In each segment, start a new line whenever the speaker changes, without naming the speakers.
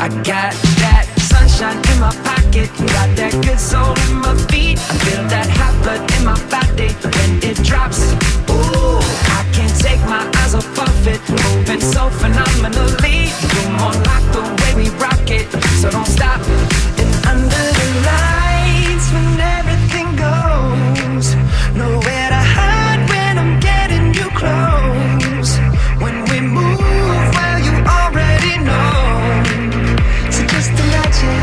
I got that sunshine in my pocket, got that good soul in my feet. I feel that hot blood in my body when it drops. Ooh, I can't take my eyes off of it, moving so phenomenally. You're more like the way we rock it, so don't stop. And under the lights, when everything goes, nowhere to hide when I'm getting you close. When we move, well, you already know. So just imagine.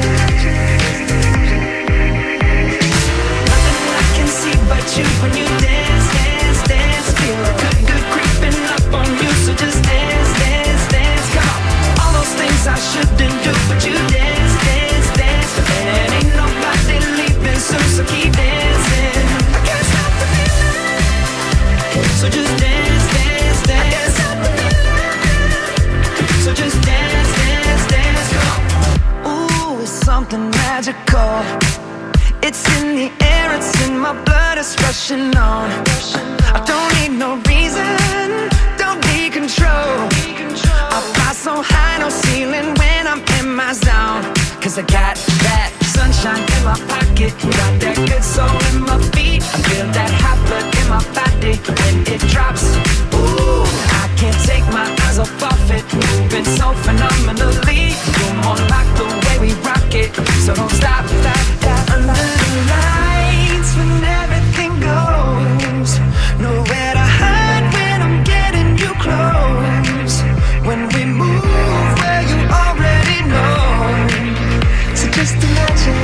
Nothing I can see but you when you dance, dance, dance. Feel good, good creeping up on you. So just dance, dance, dance. Come on. All those things I shouldn't do, but you dance, dance, dance. And ain't nobody leaving soon, so keep dancing. I can't stop the feeling. So just dance, dance, dance. I can't stop the feeling. So just dance, dance, dance. Come on. Ooh, it's something magical. It's in the air, it's in my blood, it's rushing on. I don't need no reason, don't need control. I fly so high, no ceiling when I'm in my zone. Cause I got that sunshine in my pocket, got that good soul in my feet. I feel that hot blood in my body when it drops. Ooh, I can't take my eyes off of it, moving so phenomenally. You're more like the way we rock it, so don't stop, stop, stop. Under the lights, when everything goes, nowhere to hide when I'm getting you close. When we move, well, you already know. So just imagine.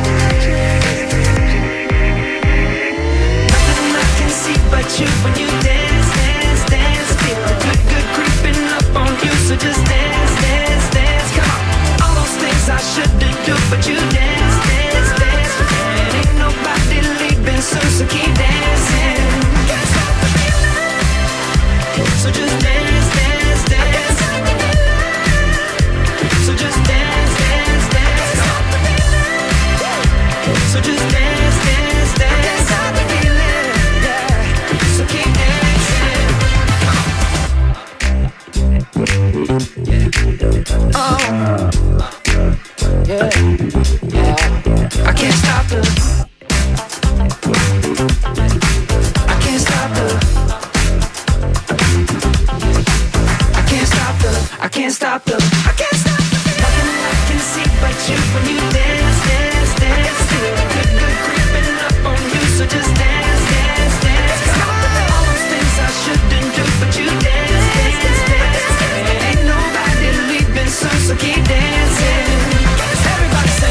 Nothing I can see but you when you dance, dance, dance. Feel good, good creeping up on you. So just dance, dance, dance. Come on. All those things I shouldn't do, but you dance, dance, dance. And ain't nobody leaving soon, so keep dancing. Can't stop the feeling. So just dance, dance, dance. So just dance, dance, dance. So just dance, dance, dance. Can't stop the feeling, yeah. So keep dancing. Oh, yeah, yeah. I can't stop the. I can't stop the. I can't stop the. I can't stop the. I can't stop the. Nothing I can see but you when you dance, dance, dance. Feel good, good creeping up on you. So just dance, dance, dance. Come on. All those things I shouldn't do, but you dance, dance, dance. Ain't nobody leaving soon, so keep dancing. Everybody say.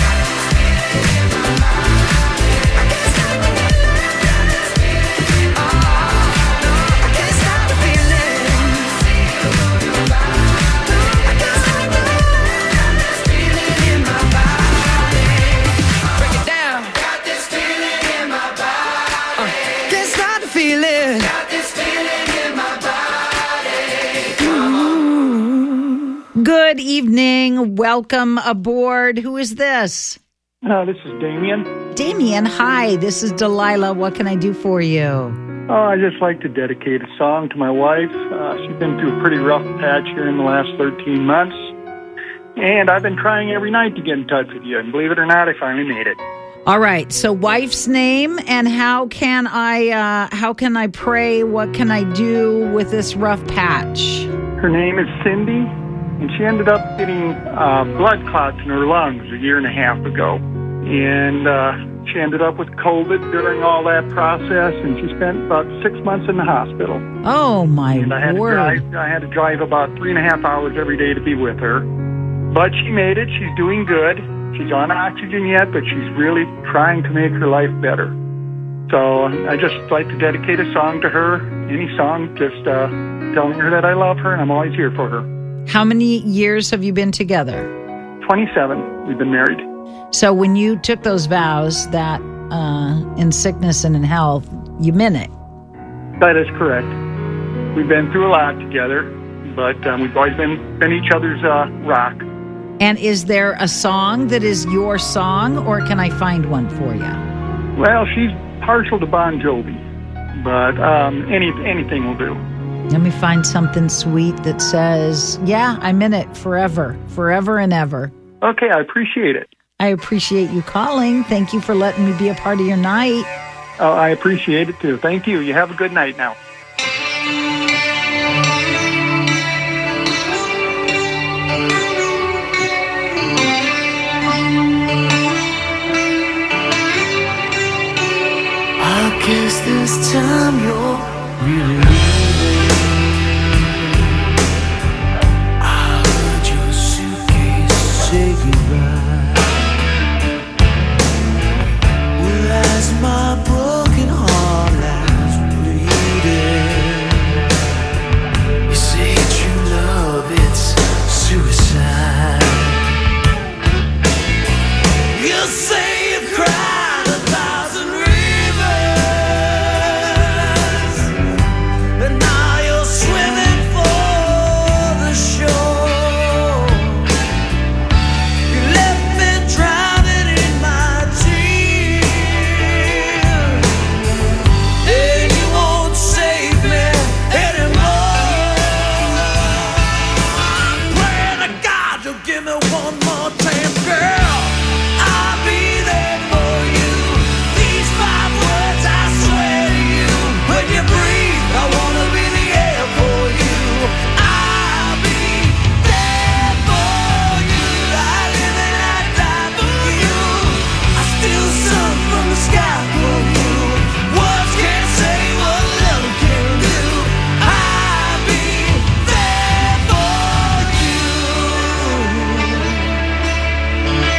Good evening. Welcome aboard. Who is this?
This is Damien.
Damien, hi. This is Delilah. What can I do for you?
I'd just like to dedicate a song to my wife. She's been through a pretty rough patch here in the last 13 months. And I've been trying every night to get in touch with you. And believe it or not, I finally made it.
All right. So wife's name, and how can I pray? What can I do with this rough patch?
Her name is Cindy. And she ended up getting blood clots in her lungs a year and a half ago. And she ended up with COVID during all that process, and she spent about 6 months in the hospital.
Oh, my word.
I had to drive about 3.5 hours every day to be with her. But she made it. She's doing good. She's on oxygen yet, but she's really trying to make her life better. So I just like to dedicate a song to her, any song, just telling her that I love her and I'm always here for her.
How many years have you been together?
27. We've been married.
So when you took those vows that in sickness and in health, you meant it?
That is correct. We've been through a lot together, but we've always been each other's rock.
And is there a song that is your song, or can I find one for you?
Well, she's partial to Bon Jovi, but anything will do.
Let me find something sweet that says, yeah, I'm in it forever and ever.
Okay, I appreciate it.
I appreciate you calling. Thank you for letting me be a part of your night.
Oh, I appreciate it too. Thank you. You have a good night now.
I guess this time you're really leaving. I heard your suitcase say goodbye. Well, as my broken heart lies bleeding, you say true love, it's suicide. You say you've cried 1,000 and now you're swimming for the shore. You left me drowning in my tears, and you won't save me anymore. I'm praying to God you'll give me one more chance, girl. I'll be there for you. These 5 words I swear to you. When you breathe, I wanna be the air for you. I'll be there for you. I live and I die for you. I steal sun from the sky for you. Words can't say what love can do. I'll be there for you.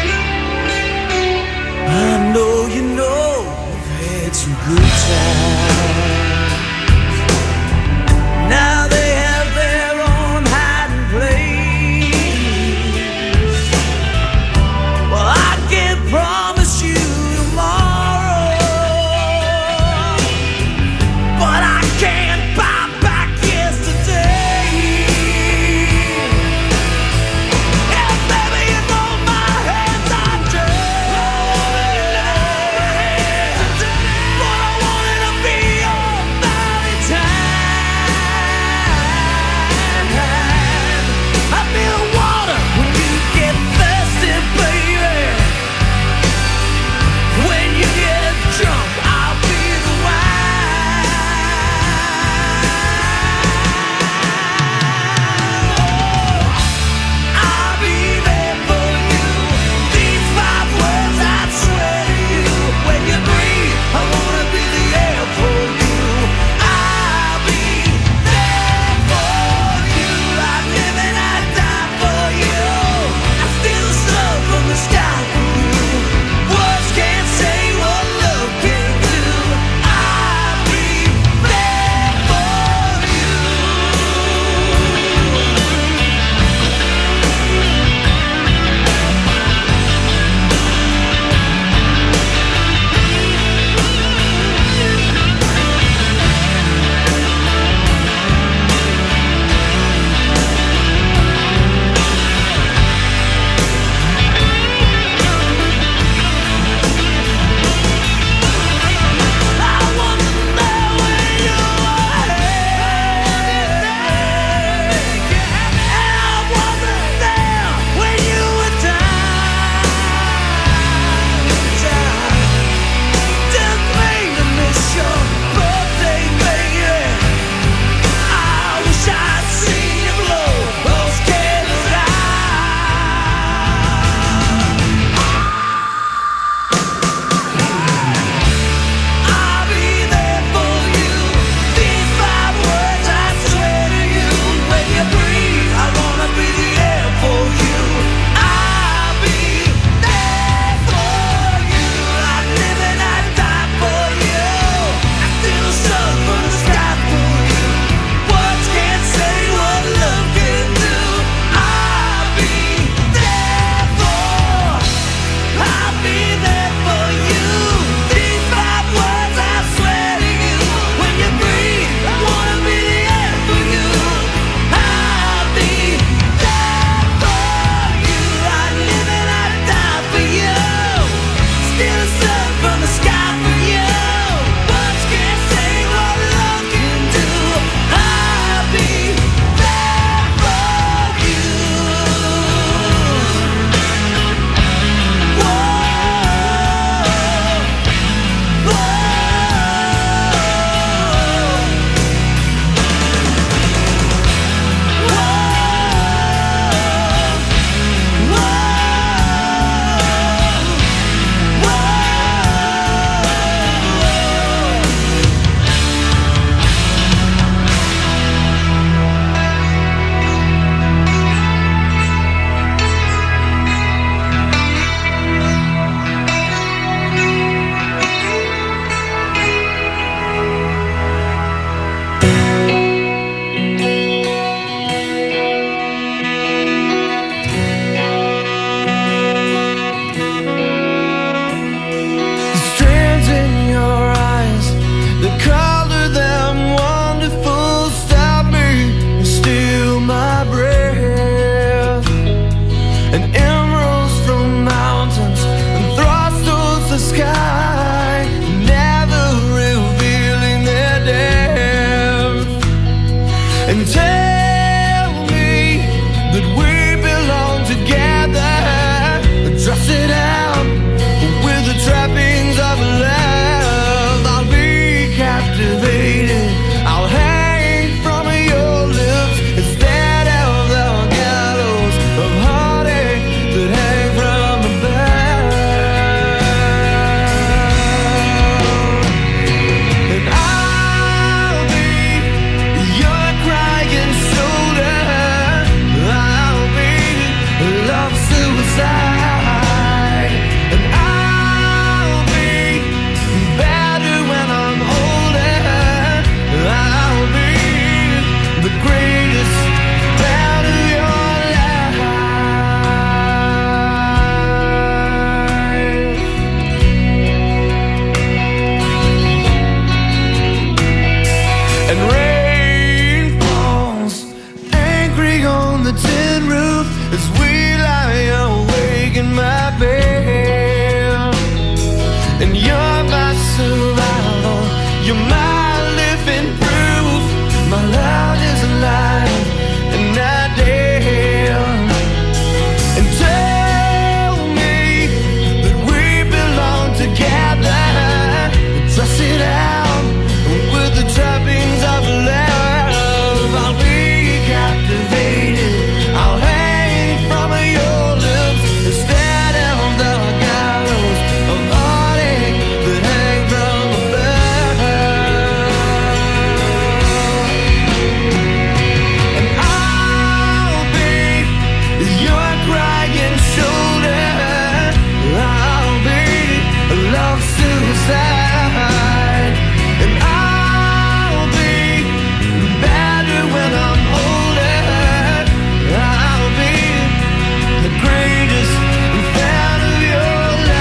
and emeralds from mountains and thrust towards the sky, never revealing their depth. And tell me that we belong together, dress it out with the trappings of love. I'll be captivated, I'll hang from your lips instead of the gallows of heartache that hang from above. And I'll be your crying shoulder, I'll be love suicide, and I'll be better when I'm older. I'll be the greatest fan of your life. And rain falls angry on the tin roof as we lie awake in my bed. And you're my survival, you're my living proof. My love is alive and not dead. And tell me that we belong together, dress it out with the trappings of love. I'll be captivated, I'll hang from your lips instead of the gallows of heartache that hang from above. And I'll be your crying shoulder, I'll be love suicide, and I'll be better when I'm older. I'll be the greatest fan of your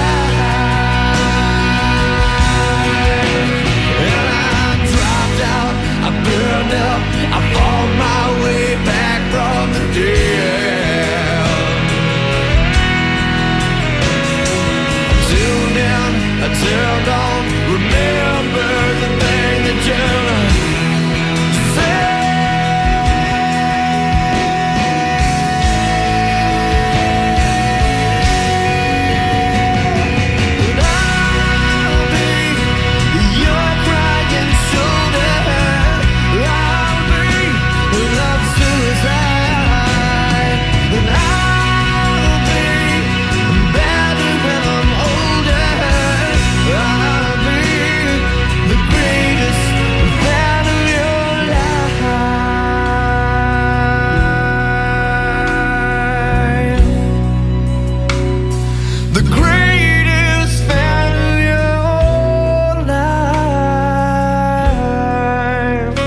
life. And I dropped out, I burned up, I fought my way back from the dead. Till then, I turned on, remember the thing that you said. And I'll be your crying shoulder, I'll be love suicide, and I'll be better when I'm older. I'll be the greatest fan of your life. The greatest fan of your life.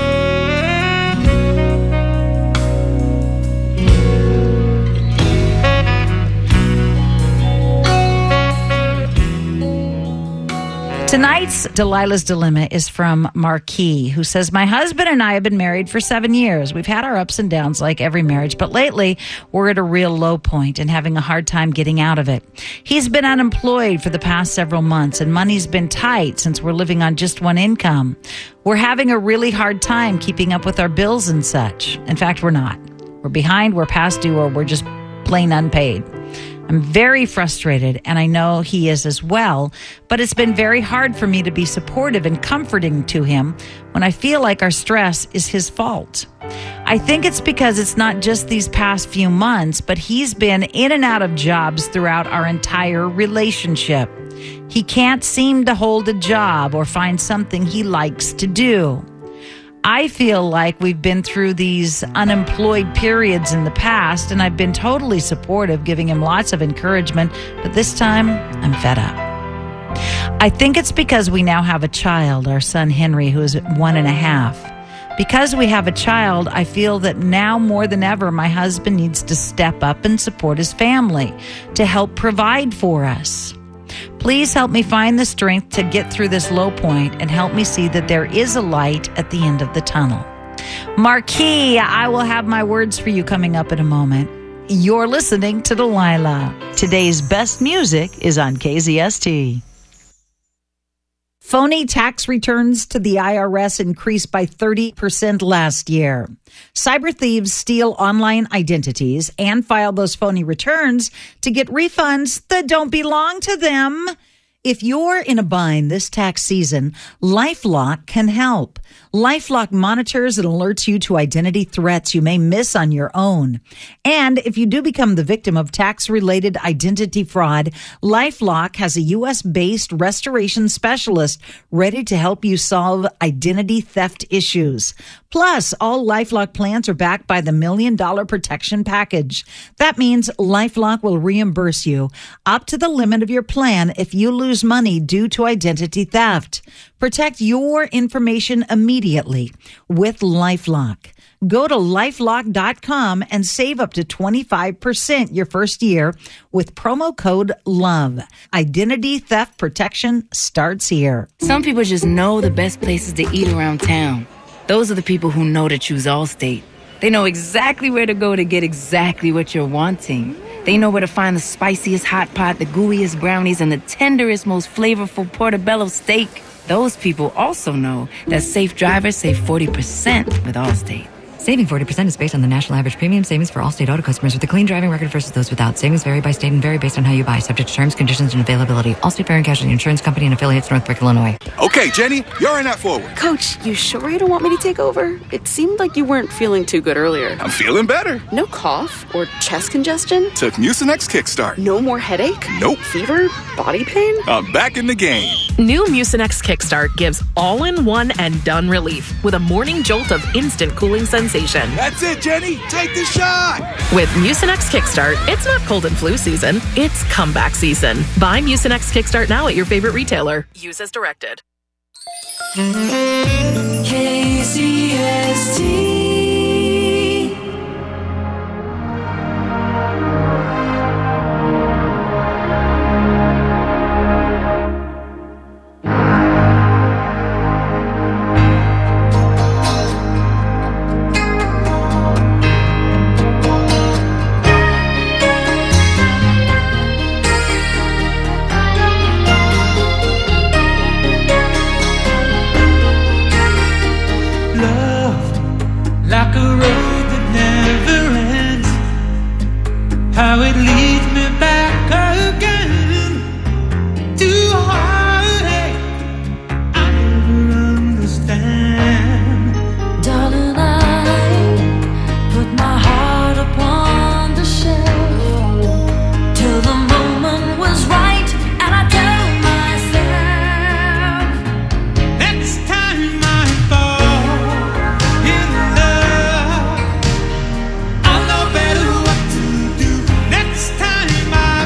Tonight's Delilah's Dilemma is from Marquis, who says, my husband and I have been married for 7 years. We've had our ups and downs like every marriage, but lately we're at a real low point and having a hard time getting out of it. He's been unemployed for the past several months and money's been tight since we're living on just one income. We're having a really hard time keeping up with our bills and such. In fact, we're not. We're behind, we're past due, or we're just plain unpaid. I'm very frustrated, and I know he is as well, but it's been very hard for me to be supportive and comforting to him when I feel like our stress is his fault. I think it's because it's not just these past few months, but he's been in and out of jobs throughout our entire relationship. He can't seem to hold a job or find something he likes to do. I feel like we've been through these unemployed periods in the past, and I've been totally supportive, giving him lots of encouragement, but this time I'm fed up. I think it's because we now have a child, our son Henry, who is 1.5. Because we have a child, I feel that now more than ever, my husband needs to step up and support his family to help provide for us. Please help me find the strength to get through this low point and help me see that there is a light at the end of the tunnel. Marquis, I will have my words for you coming up in a moment. You're listening to Delilah. Today's best music is on KZST. Phony tax returns to the IRS increased by 30% last year. Cyber thieves steal online identities and file those phony returns to get refunds that don't belong to them. If you're in a bind this tax season, LifeLock can help. LifeLock monitors and alerts you to identity threats you may miss on your own. And if you do become the victim of tax-related identity fraud, LifeLock has a U.S.-based restoration specialist ready to help you solve identity theft issues. Plus, all LifeLock plans are backed by the $1 Million Protection Package. That means LifeLock will reimburse you up to the limit of your plan if you lose money due to identity theft. Protect your information immediately with LifeLock. Go to LifeLock.com and save up to 25% your first year with promo code LOVE. Identity theft protection starts here.
Some people just know the best places to eat around town. Those are the people who know to choose Allstate. They know exactly where to go to get exactly what you're wanting. They know where to find the spiciest hot pot, the gooeyest brownies, and the tenderest, most flavorful portobello steak. Those people also know that safe drivers save 40% with Allstate.
Saving 40% is based on the national average premium savings for Allstate auto customers with a clean driving record versus those without. Savings vary by state and vary based on how you buy, subject to terms, conditions, and availability. Allstate Fire and Casualty Insurance Company and affiliates, Northbrook, Illinois.
Okay, Jenny, you're in that forward.
Coach, you sure you don't want me to take over? It seemed like you weren't feeling too good earlier.
I'm feeling better.
No cough or chest congestion?
Took Mucinex Kickstart.
No more headache?
Nope.
Fever? Body pain?
I'm back in the game.
New Mucinex Kickstart gives all-in-one and done relief with a morning jolt of instant cooling sensation.
That's it, Jenny. Take the shot.
With Mucinex Kickstart, it's not cold and flu season. It's comeback season. Buy Mucinex Kickstart now at your favorite retailer. Use as directed.
KZST.
Like a road that never ends, how it leads me back again to heartache I never understand.
Darling, I put my heart upon the shelf till the moment was right, and I tell myself,
Next time I fall in love, I'll know better what to do. Next time I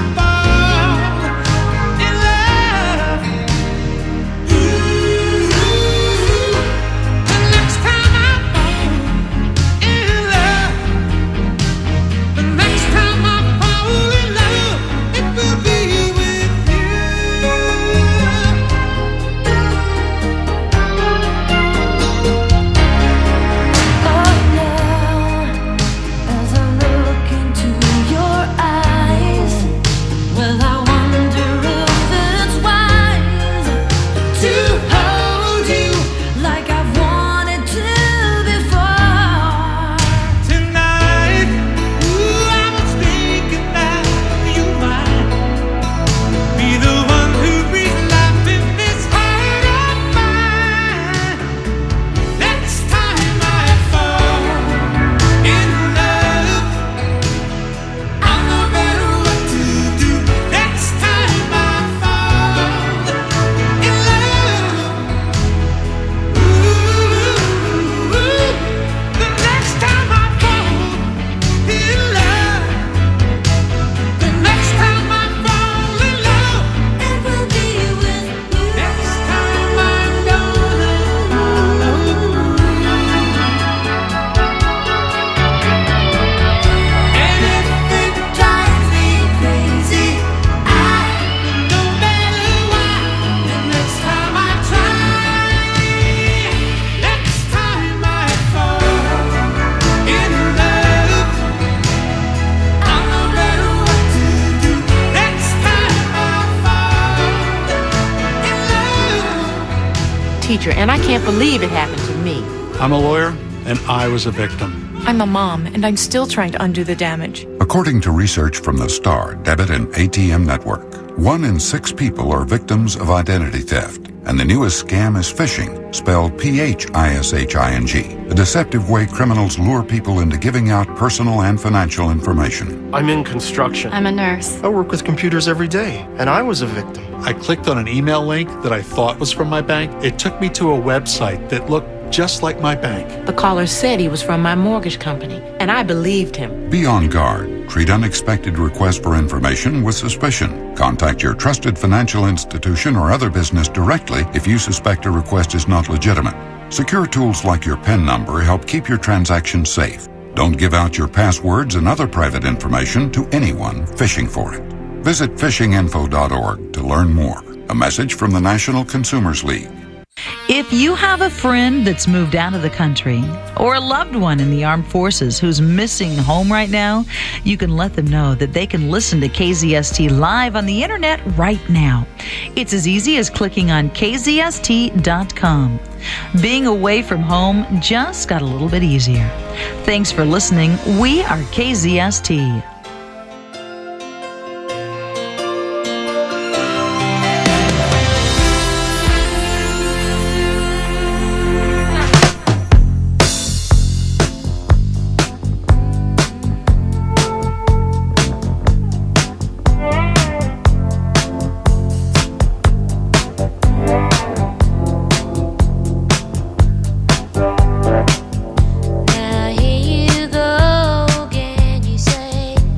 teacher, and I can't believe it happened to me.
I'm a lawyer, and I was a victim.
I'm a mom, and I'm still trying to undo the damage.
According to research from the STAR Debit and ATM Network, 1 in 6 people are victims of identity theft. And the newest scam is phishing, spelled P-H-I-S-H-I-N-G, a deceptive way criminals lure people into giving out personal and financial information.
I'm in construction.
I'm a nurse.
I work with computers every day, and I was a victim.
I clicked on an email link that I thought was from my bank. It took me to a website that looked just like my bank.
The caller said he was from my mortgage company, and I believed him.
Be on guard. Treat unexpected requests for information with suspicion. Contact your trusted financial institution or other business directly if you suspect a request is not legitimate. Secure tools like your PIN number help keep your transactions safe. Don't give out your passwords and other private information to anyone fishing for it. Visit fishinginfo.org to learn more. A message from the National Consumers League.
If you have a friend that's moved out of the country or a loved one in the armed forces who's missing home right now, you can let them know that they can listen to KZST live on the internet right now. It's as easy as clicking on KZST.com. Being away from home just got a little bit easier. Thanks for listening. We are KZST.
Now here you go again, you say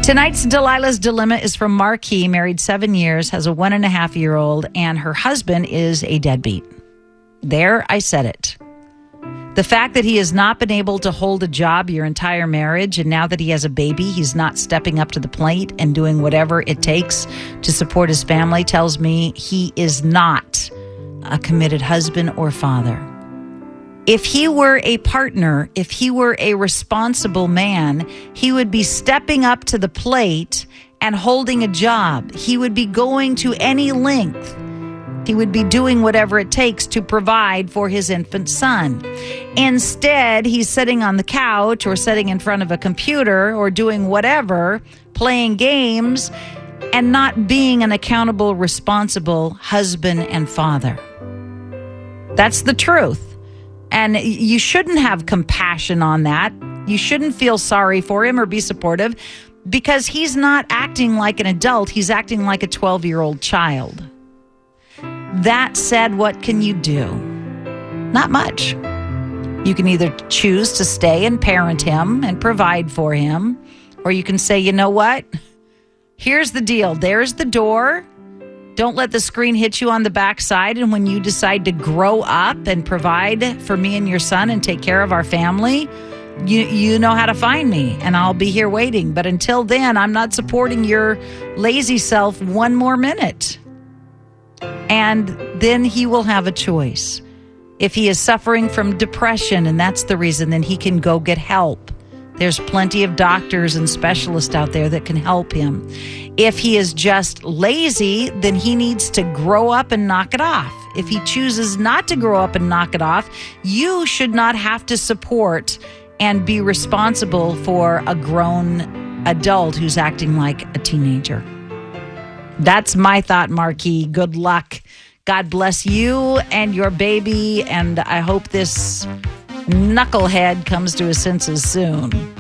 Tonight's Delilah's Dilemma is from Marquis, married 7 years, has a 1.5-year-old, and her husband is a deadbeat. There, I said it. The fact that he has not been able to hold a job your entire marriage, and now that he has a baby, he's not stepping up to the plate and doing whatever it takes to support his family, tells me he is not a committed husband or father. If he were a partner, if he were a responsible man, he would be stepping up to the plate and holding a job. He would be going to any length. He would be doing whatever it takes to provide for his infant son. Instead, he's sitting on the couch or sitting in front of a computer or doing whatever, playing games, and not being an accountable, responsible husband and father. That's the truth. And you shouldn't have compassion on that. You shouldn't feel sorry for him or be supportive because he's not acting like an adult. He's acting like a 12-year-old child. That said, what can you do? Not much. You can either choose to stay and parent him and provide for him, or you can say, you know what? Here's the deal. There's the door. Don't let the screen hit you on the backside. And when you decide to grow up and provide for me and your son and take care of our family, you know how to find me and I'll be here waiting. But until then, I'm not supporting your lazy self one more minute. And then he will have a choice. If he is suffering from depression and that's the reason, then he can go get help. There's plenty of doctors and specialists out there that can help him. If he is just lazy, then he needs to grow up and knock it off. If he chooses not to grow up and knock it off, you should not have to support and be responsible for a grown adult who's acting like a teenager. That's my thought, Marquis. Good luck. God bless you and your baby, and I hope this knucklehead comes to his senses soon.